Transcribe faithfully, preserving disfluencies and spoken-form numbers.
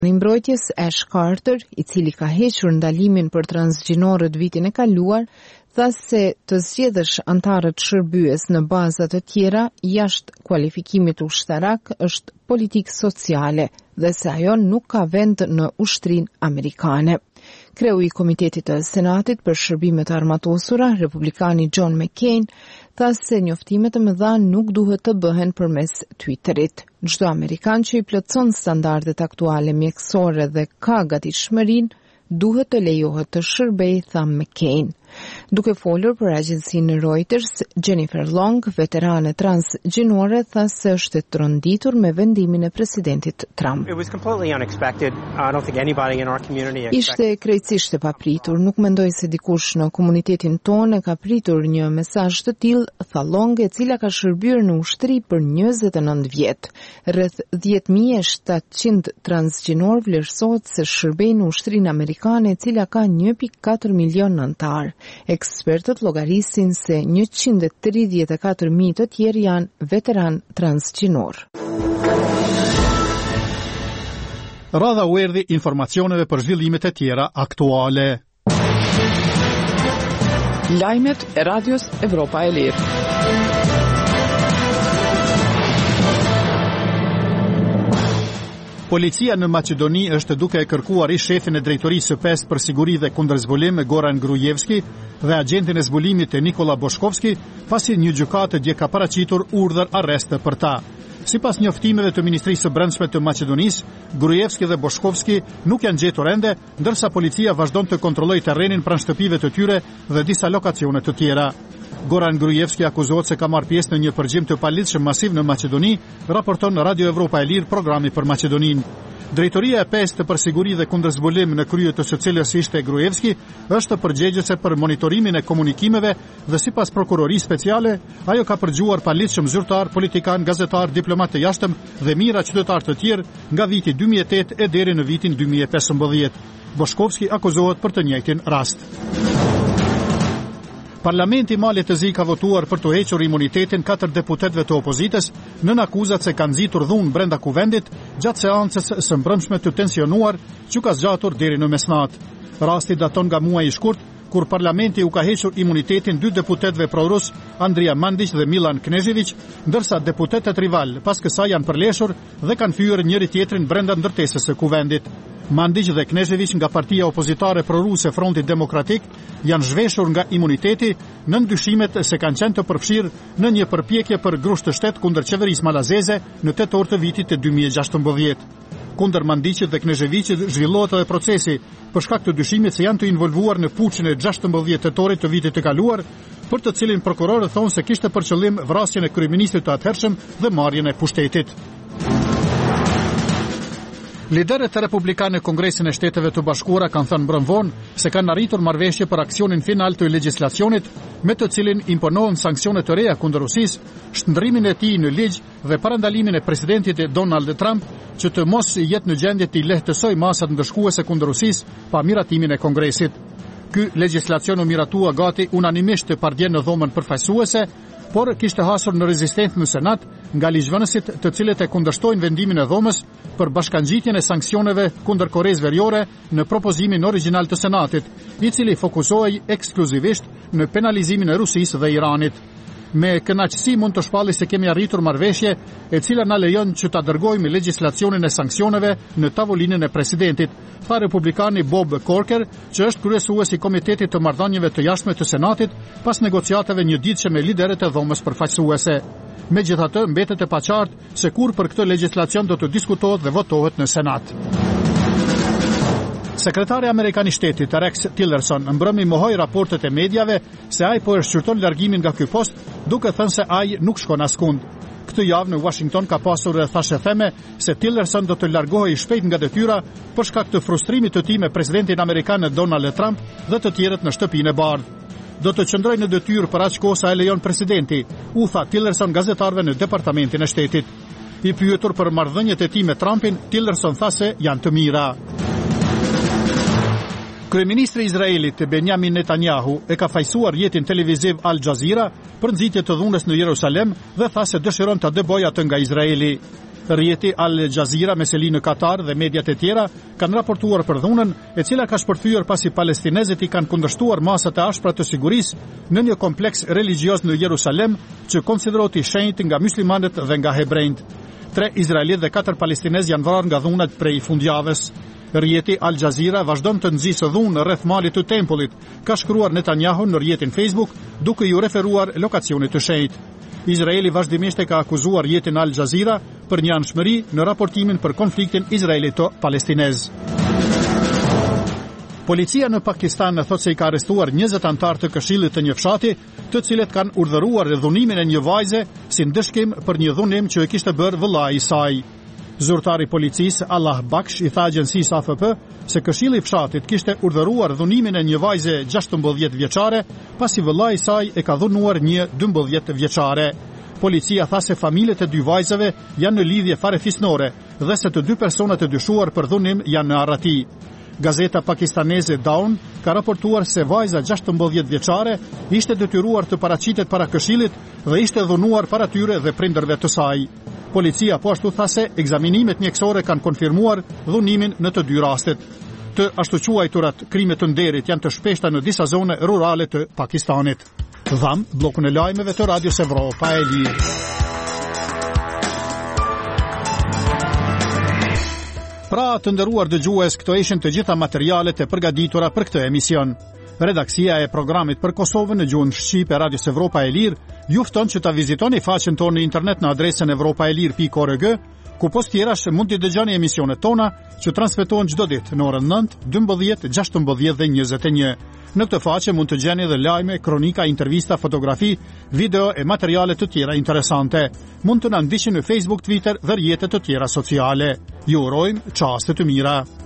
I mbrojtjes Ash Carter, i cili ka hequr ndalimin për transgjinorët vitin e kaluar, tha se të zgjedhësh antarët shërbyes në baza të tjera jashtë kualifikimit ushtarak është politikë sociale dhe se ajo nuk ka vend në ushtrinë amerikane. Kreu i Komitetit të Senatit për Shërbimet Armatosura, Republikani John McCain, tha se njoftimet e mëdha nuk duhet të bëhen përmes Twitterit. Çdo amerikan që i plotson standardet aktuale mjekësore dhe ka gatishmërinë, duhet të lejohet të shërbej, tha McCain. Duke folur për agjencinë Reuters, Jennifer Long, veterane transgjinore, tha se është e tronditur me vendimin e presidentit Trump. It was completely unexpected. I don't think anybody in our community expected. Ishte krejtësisht e papritur. Nuk mendoj se dikush në komunitetin tonë ka pritur një mesazh të tillë, tha Long, e cila ka shërbyer në ushtri për njëzet e nëntë vjet. Rreth dhjetë mijë e shtatëqind transgjinor vlerësohet se shërbejnë në ushtrinë amerikane, e cila ka një pikë katër milion anëtar. Ekspertët llogarisin se njëqind e tridhjetë e katër mijë të tjerë janë veteran transgjinor. Radha u erdhi informacioneve për zhvillimet e tjera aktuale. Lajmet e Radios Evropa e Lirë. Policia në Maqedoni është duke e kërkuar i shefin e drejtorisë së pestë për siguri dhe kundërzbulim Goran Grujevski dhe agentin e zbulimit e Nikola Boshkovski, pasi një gjykatë dje ka paraqitur urdhër arreste për ta. Sipas njoftimeve të Ministrisë së Brendshme të Maqedonisë, Grujevski dhe Boshkovski nuk janë gjetur ende, ndërsa policia vazhdon të kontrollojë terrenin pranë shtëpive të tyre dhe disa lokacione të tjera. Goran Grujevski akuzohet se ka marrë pjesë në një përgjigje të paligjshëm masiv në Maqedoni, raporton Radio Evropa e Lirë, programi për Maqedoninë. Drejtoria e pestë për siguri dhe kundërzbulim në krye të së cilës ishte Grujevski është përgjegjëse për monitorimin e komunikimeve dhe sipas prokurorisë speciale, ajo ka përgjuar paligjshëm zyrtar, politikan, gazetar, diplomat të jashtëm dhe mijëra qytetarë të tjerë nga viti dy mijë e tetë e deri në vitin dy mijë e pesëmbëdhjetë. Boshkovski akuzohet për të njëjtin rast. Parlamenti i Malit të Zi ka votuar për të hequr imunitetin katër deputetëve të opozitës nën akuzat se kanë nxitur dhunë brenda kuvendit gjatë seancës së mbrëmshme të tensionuar që ka zgjatur deri në mesnatë. Rasti daton nga muaji i shkurt kur parlamenti u ka hequr imunitetin dy deputetëve prorus, Andrija Mandić dhe Milan Knežević, ndërsa deputetët rival pas kësaj janë përleshur dhe kanë fyer njëri tjetrin brenda ndërtesës së kuvendit. Mandić dhe Knežević nga partia opozitare proruse Fronti Demokratik janë zhveshur nga imuniteti nën dyshimet se kanë qenë të përfshirë në një përpjekje për grusht të shtet kundër qeverisë malazeze në tetor të vitit të dy mijë e gjashtëmbëdhjetë. Kundër Mandićit dhe Kneževićit zhvillohet edhe procesi për shkak të dyshimit se janë të involvuar në puçin e gjashtëmbëdhjetë tetorit të vitit të kaluar, për të cilin prokurorët thonë se kishte për qëllim vrasjen e kryeministrit të atëhershëm dhe marrjen e pushtetit. Liderët e republikanë në Kongresin e Shteteve të Bashkuara kanë thënë mbrëm vonë se kanë arritur marrëveshje për aksionin final të legjislacionit me të cilin imponohen sanksione të reja kundër Rusisë, shndërrimin e tij në ligj dhe parandalimin e presidentit Donald Trump që të mos jetë në gjendje të lehtësoj masat ndëshkuese kundër Rusisë pa miratimin e Kongresit. Ky legjislacion u miratua gati unanimisht të pardje në dhomën përfaqësuese, por kishte hasur në rezistencë në Senat nga ligjvënësit të cilët e kundërshtojnë vendimin e dhomës për bashkangjitjen e sanksioneve kundër Koreas Veriore në propozimin origjinal të Senatit, i cili fokusohej ekskluzivisht në penalizimin e Rusisë dhe Iranit. Me kënaqësi mund të shpalli se kemi arritur marrëveshje e cila na lejon që ta dërgojmë legjislacionin e sanksioneve në tavolinën e presidentit, tha republikani Bob Corker, që është kryesues i Komitetit të Marrëdhënieve të Jashtme të Senatit pas negociatave njëditëshe me liderët e dhomës përfaqësuese. Megjithatë, mbetet e paqartë se kur për këtë legjislacion do të diskutohet dhe votohet në Senat. Sekretari amerikan i shtetit Rex Tillerson mbrëmi mohoi raportet e mediave se ai po e shqyrton largimin nga ky post, duke thënë se ai nuk shkon askund. Këtë javë në Washington ka pasur thashë theme se Tillerson do të largohej shpejt nga detyra për shkak të frustrimit të tij me presidentin amerikan Donald Trump dhe të tjerët në shtëpinë e bardhë. Do të qëndroj në detyrë për aq kohë sa e lejon presidenti, u tha Tillerson gazetarëve në departamentin e shtetit. I pyetur për marrëdhëniet e tij me Trumpin, Tillerson tha se janë të mira. Kryeministri i Izraelit Benjamin Netanyahu e ka fajsuar rrjetin televiziv Al Jazeera për nxitje të dhunës në Jerusalem dhe tha se dëshiron ta dëbojë atë nga Izraeli. Rrjeti Al Jazeera me seli në Katar dhe mediat e tjera kanë raportuar për dhunën e cila ka shpërthyer pasi palestinezët i kanë kundërshtuar masat e ashpra të sigurisë në një kompleks religjioz në Jerusalem që konsiderohet i shenjtë nga muslimanët dhe nga hebrejt. Tre izraelit dhe katër palestinezë janë vrarë nga dhunat prej fundjavës. Rrjeti Al Jazeera vazhdon të nxjisë dhunë rreth malit të tempullit, ka shkruar Netanyahu në rrjetin Facebook, duke ju referuar lokacionit të shenjtë. Izraeli vazhdimisht e ka akuzuar rrjetin Al Jazeera për një anshmëri në raportimin për konfliktin izraelito-palestinez. Policia në Pakistan thotë se i ka arrestuar njëzet antar të këshillit të një fshati, të cilët kanë urdhëruar dhunimin e një vajze si ndëshkim për një dhunim që e kishte bërë vëllai i saj. Zyrtari i policisë Allah Baksh i tha agjencisë A F P se këshilli i fshatit kishte urdhëruar dhunimin e një vajze gjashtëmbëdhjetë vjeçare, pasi vëllai i saj e ka dhunuar një dymbëdhjetë vjeçare. Policia tha se familjet e dy vajzave janë në lidhje farefisnore dhe se të dy personat e dyshuar për dhunim janë në arrati. Gazeta pakistaneze Dawn ka raportuar se vajza gjashtëmbëdhjetë vjeçare ishte detyruar të paraqitet para këshillit dhe ishte dhunuar para tyre dhe prindërve të saj. Policia po ashtu tha se ekzaminimet mjekësore kanë konfirmuar dhunimin në të dy rastet. Të ashtu quajturat krime të nderit janë të shpeshta në disa zone rurale të Pakistanit. Dham, blokun e lajmeve të Radios Evropa e Lirë. Pra të nderuar dëgjues, këto ishin të gjitha materialet e përgatitura për këtë emision. Redaksia e programit për Kosovën në gjuhën shqipe Radios Evropa e Lirë ju fton që ta vizitoni faqen tonë në internet në adresën evropaelir pikë org, ku post tjerash mund të dëgjoni emisionet tona që transmetohen çdo ditë në orën nëntë, dymbëdhjetë, gjashtëmbëdhjetë dhe njëzet e një. Në këtë faqe mund të gjeni edhe lajme, kronika, intervista, fotografi, video e materiale të tjera interesante. Mund të na ndiqni në Facebook, Twitter dhe rrjetet të tjera sociale. Ju urojmë çaste të mira.